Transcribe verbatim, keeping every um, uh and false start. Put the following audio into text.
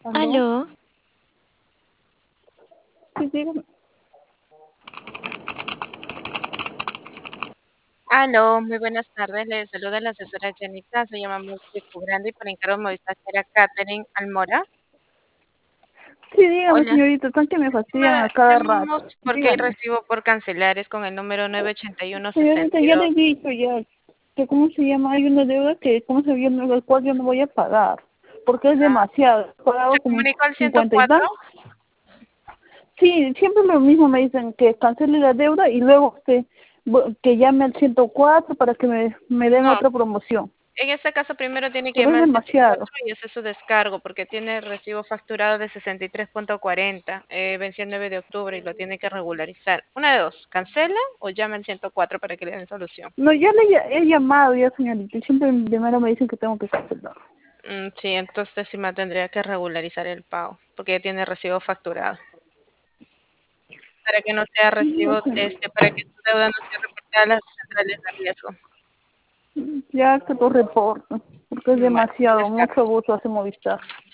¿Aló? Aló, Sí, dígame. Aló, muy buenas tardes. Le saluda la asesora Janita. Soy llamamos de Cobrando por encargo de Movistar era Catherine Almora. Sí, dígame, Hola. señorita, están que me fastidian Nada, a cada llamamos rato. porque hay Dígame. recibo por cancelar. Es con el número nueve ochenta y uno sesenta Señorita, y ya le he dos. dicho ya que, ¿cómo se llama? Hay una deuda que, ¿cómo se llama? El cual yo no voy a pagar. Porque es demasiado. He pagado ¿Se como comunicó al ciento cincuenta y cuatro? tal. Sí, siempre lo mismo me dicen que cancele la deuda y luego que, que llame al ciento cuatro para que me, me den No. otra promoción. En este caso, primero tiene que Pero es llamar al ciento cuatro demasiado. y hacer su descargo porque tiene recibo facturado de sesenta y tres punto cuarenta. Eh, venció el nueve de octubre y lo tiene que regularizar. Una de dos, cancela o llama al ciento cuatro para que le den solución. No, ya le he he llamado ya, señorita, y siempre primero me dicen que tengo que cancelar. Mm, sí, entonces sí me tendría que regularizar el pago, porque ya tiene recibo facturado. Para que no sea Sí, recibo, señorita. este, para que su deuda no sea reportada a las centrales de riesgo. Ya que lo reporto, porque es Bueno, demasiado, está. mucho abuso hace Movistar.